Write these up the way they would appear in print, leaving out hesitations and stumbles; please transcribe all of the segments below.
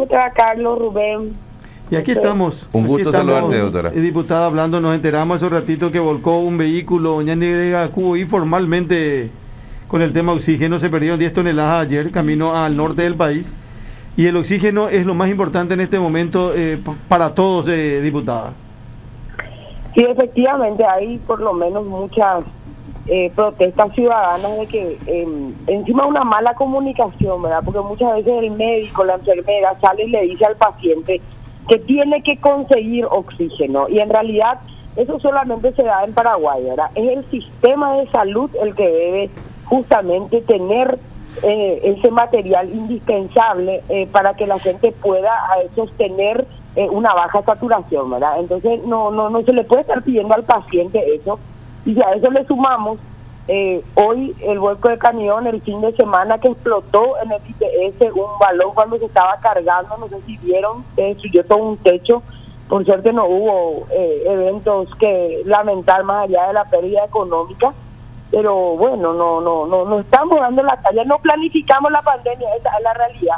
¿Cómo te va, Carlos, Rubén? Y aquí estamos. Un gusto saludarte, doctora. Diputada, hablando, nos enteramos hace un ratito que volcó un vehículo en Cuy formalmente con el tema oxígeno. Se perdieron 10 toneladas ayer, camino al norte del país. Y el oxígeno es lo más importante en este momento para todos, diputada. Sí, efectivamente, hay por lo menos muchas protestas ciudadanas de que encima una mala comunicación, ¿verdad? Porque muchas veces el médico, la enfermera sale y le dice al paciente que tiene que conseguir oxígeno, y en realidad eso solamente se da en Paraguay, ¿verdad? Es el sistema de salud el que debe justamente tener ese material indispensable para que la gente pueda sostener una baja saturación, ¿verdad? Entonces no se le puede estar pidiendo al paciente eso. Y si a eso le sumamos hoy el vuelco de camión el fin de semana que explotó en el ITS un balón cuando se estaba cargando, no sé si vieron, destruyó todo un techo. Por suerte no hubo eventos que lamentar más allá de la pérdida económica, pero bueno, no estamos dando la talla, no planificamos la pandemia, esa es la realidad.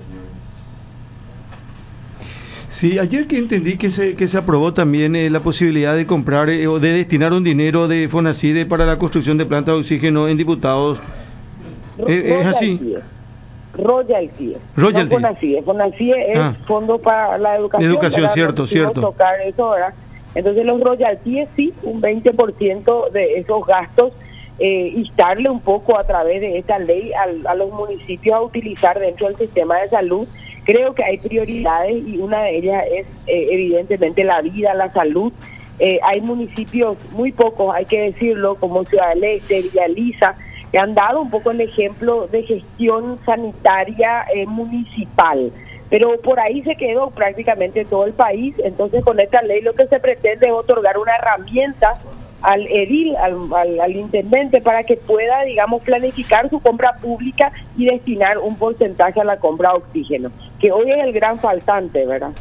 Sí, ayer que entendí que se aprobó también la posibilidad de comprar o de destinar un dinero de Fonacide para la construcción de plantas de oxígeno en diputados. ¿Es así? Royalty. Royalty. No Fonacide es Fondo para la Educación. Educación, cierto. Tocar eso, ¿verdad? Entonces los royalties sí, un 20% de esos gastos, instarle un poco a través de esta ley a los municipios a utilizar dentro del sistema de salud. Creo que hay prioridades y una de ellas es evidentemente la vida, la salud. Hay municipios, muy pocos hay que decirlo, como Ciudad del Este, Villa Elisa, que han dado un poco el ejemplo de gestión sanitaria municipal, pero por ahí se quedó prácticamente todo el país. Entonces con esta ley lo que se pretende es otorgar una herramienta al edil, al intendente, para que pueda, digamos, planificar su compra pública y destinar un porcentaje a la compra de oxígeno, que hoy es el gran faltante, ¿verdad?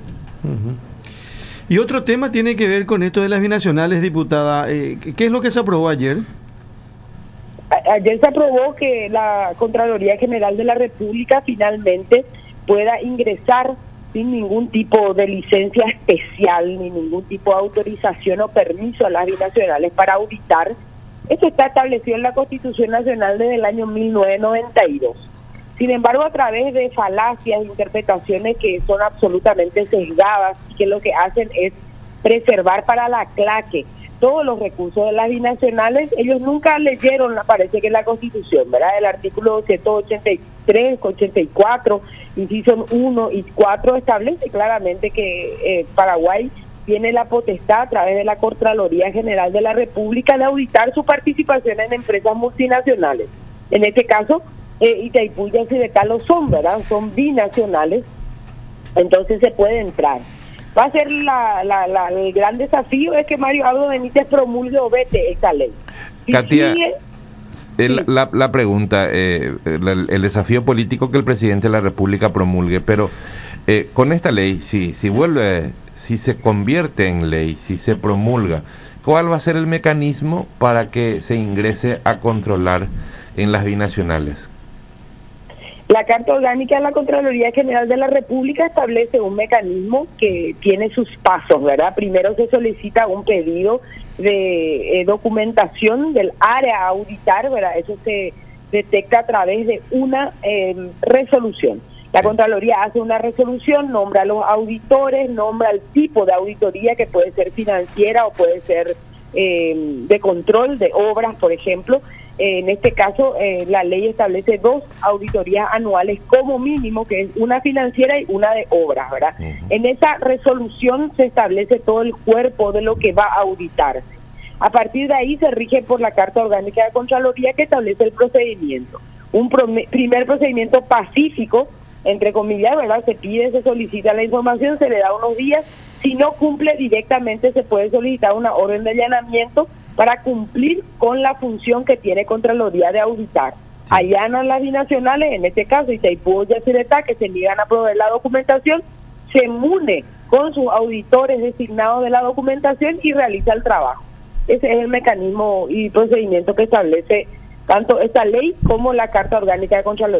Y otro tema tiene que ver con esto de las binacionales, diputada. ¿Qué es lo que se aprobó ayer? Ayer se aprobó que la Contraloría General de la República finalmente pueda ingresar sin ningún tipo de licencia especial ni ningún tipo de autorización o permiso a las binacionales para auditar. Esto está establecido en la Constitución Nacional desde el año 1992. Sin embargo, a través de falacias, interpretaciones que son absolutamente sesgadas y que lo que hacen es preservar para la claque todos los recursos de las binacionales, ellos nunca leyeron, parece que la Constitución, ¿verdad? El artículo 183, 84, incisos 1 y 4 establece claramente que Paraguay tiene la potestad a través de la Contraloría General de la República de auditar su participación en empresas multinacionales. En este caso, Itaipú y Occidental lo son, ¿verdad? Son binacionales, entonces se puede entrar. Va a ser el gran desafío es que Mario Abdo Benítez promulgue o vete esta ley. Katia, la pregunta, el desafío político que el presidente de la República promulgue, pero con esta ley, si se convierte en ley, si se promulga, ¿cuál va a ser el mecanismo para que se ingrese a controlar en las binacionales? La Carta Orgánica de la Contraloría General de la República establece un mecanismo que tiene sus pasos, ¿verdad? Primero se solicita un pedido de documentación del área a auditar, ¿verdad? Eso se detecta a través de una resolución. La Contraloría hace una resolución, nombra a los auditores, nombra el tipo de auditoría, que puede ser financiera o puede ser de control de obras, por ejemplo. En este caso, la ley establece 2 auditorías anuales como mínimo, que es una financiera y una de obras, ¿verdad? En esa resolución se establece todo el cuerpo de lo que va a auditarse. A partir de ahí se rige por la Carta Orgánica de Contraloría, que establece el procedimiento. Un primer procedimiento pacífico, entre comillas, ¿verdad? Se pide, se solicita la información, se le da unos días. Si no cumple directamente, se puede solicitar una orden de allanamiento para cumplir con la función que tiene Contraloría de auditar. Allanan las binacionales, en este caso Itaipú y Yacyretá, que se niegan a proveer la documentación, se mune con sus auditores designados de la documentación y realiza el trabajo. Ese es el mecanismo y procedimiento que establece tanto esta ley como la Carta Orgánica de Contraloría.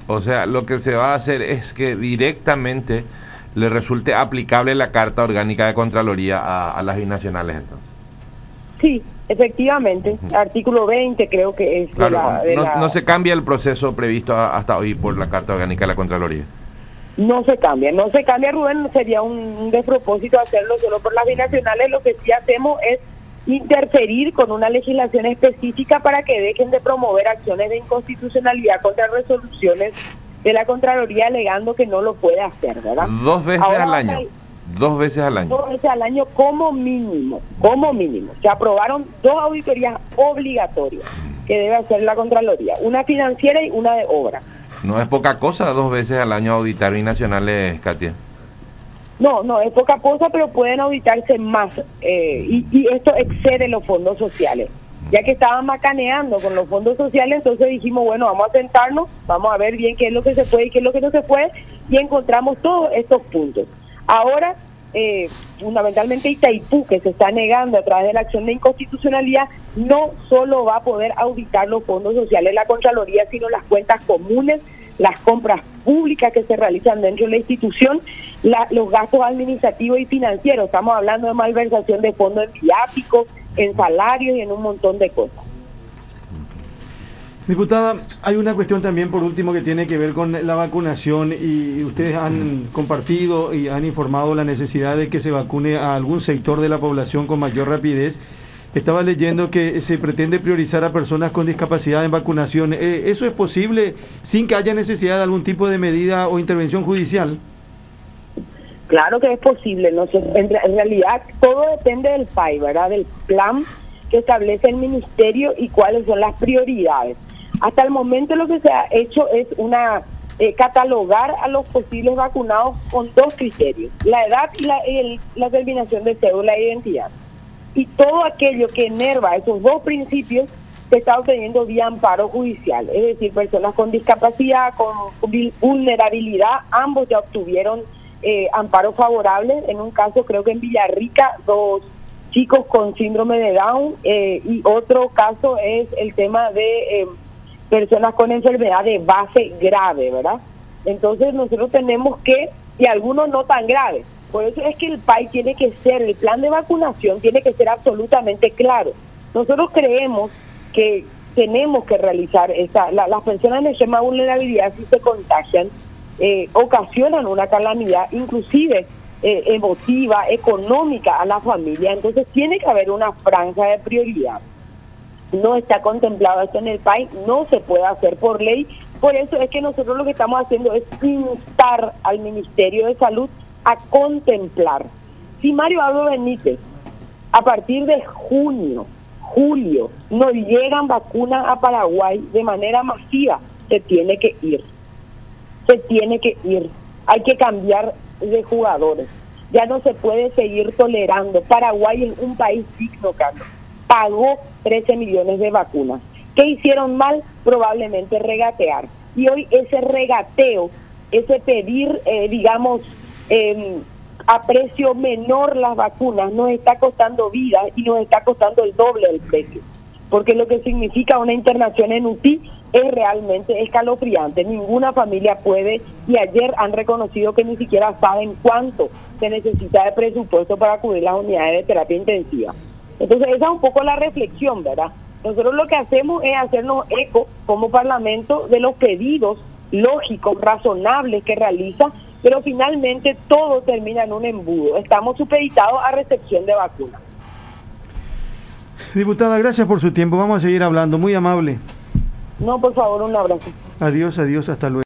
O sea, lo que se va a hacer es que directamente le resulte aplicable la Carta Orgánica de Contraloría a las binacionales, entonces. Sí, efectivamente. Artículo 20 creo que es. Claro, no se cambia el proceso previsto hasta hoy por la Carta Orgánica de la Contraloría. No se cambia, Rubén, sería un despropósito hacerlo solo por las binacionales. Lo que sí hacemos es interferir con una legislación específica para que dejen de promover acciones de inconstitucionalidad contra resoluciones de la Contraloría alegando que no lo puede hacer, ¿verdad? Dos veces al año. 2 veces al año. 2 veces al año como mínimo. Se aprobaron 2 auditorías obligatorias que debe hacer la Contraloría, una financiera y una de obra. No es poca cosa 2 veces al año auditar binacionales, Katia. No es poca cosa, pero pueden auditarse más y esto excede los fondos sociales. Ya que estaban macaneando con los fondos sociales, entonces dijimos, bueno, vamos a sentarnos, vamos a ver bien qué es lo que se puede y qué es lo que no se puede, y encontramos todos estos puntos. Ahora, fundamentalmente Itaipú, que se está negando a través de la acción de inconstitucionalidad, no solo va a poder auditar los fondos sociales de la Contraloría, sino las cuentas comunes, las compras públicas que se realizan dentro de la institución, los gastos administrativos y financieros. Estamos hablando de malversación de fondos en viáticos, en salarios y en un montón de cosas. Diputada, hay una cuestión también por último que tiene que ver con la vacunación, y ustedes han compartido y han informado la necesidad de que se vacune a algún sector de la población con mayor rapidez. Estaba leyendo que se pretende priorizar a personas con discapacidad en vacunación. ¿Eso es posible sin que haya necesidad de algún tipo de medida o intervención judicial? Claro que es posible. En realidad todo depende del PAI, ¿verdad? Del plan que establece el ministerio y cuáles son las prioridades. Hasta el momento lo que se ha hecho es catalogar a los posibles vacunados con 2 criterios: la edad y la terminación de cédula de identidad. Y todo aquello que enerva esos 2 principios se está obteniendo vía amparo judicial. Es decir, personas con discapacidad, con vulnerabilidad, ambos ya obtuvieron amparo favorable. En un caso, creo que en Villarrica, 2 chicos con síndrome de Down, y otro caso es el tema de personas con enfermedad de base grave, ¿verdad? Entonces nosotros tenemos que, y algunos no tan graves. Por eso es que el PAI tiene que ser, el plan de vacunación tiene que ser absolutamente claro. Nosotros creemos que tenemos que realizar las personas de extrema vulnerabilidad, si se contagian, ocasionan una calamidad, inclusive emotiva, económica a la familia. Entonces tiene que haber una franja de prioridad. No está contemplado esto en el PAI, no se puede hacer por ley. Por eso es que nosotros lo que estamos haciendo es instar al Ministerio de Salud a contemplar. Si Mario Abdo Benítez, a partir de julio, no llegan vacunas a Paraguay de manera masiva, se tiene que ir. Hay que cambiar de jugadores. Ya no se puede seguir tolerando. Paraguay es un país digno, Carlos. Pagó 13 millones de vacunas. ¿Qué hicieron mal? Probablemente regatear. Y hoy ese regateo, ese pedir, a precio menor las vacunas, nos está costando vidas y nos está costando el doble del precio. Porque lo que significa una internación en UTI es realmente escalofriante. Ninguna familia puede, y ayer han reconocido que ni siquiera saben cuánto se necesita de presupuesto para cubrir las unidades de terapia intensiva. Entonces esa es un poco la reflexión, ¿verdad? Nosotros lo que hacemos es hacernos eco como Parlamento de los pedidos lógicos, razonables que realiza, pero finalmente todo termina en un embudo. Estamos supeditados a recepción de vacunas. Diputada, gracias por su tiempo. Vamos a seguir hablando. Muy amable. No, por favor, un abrazo. Adiós, hasta luego.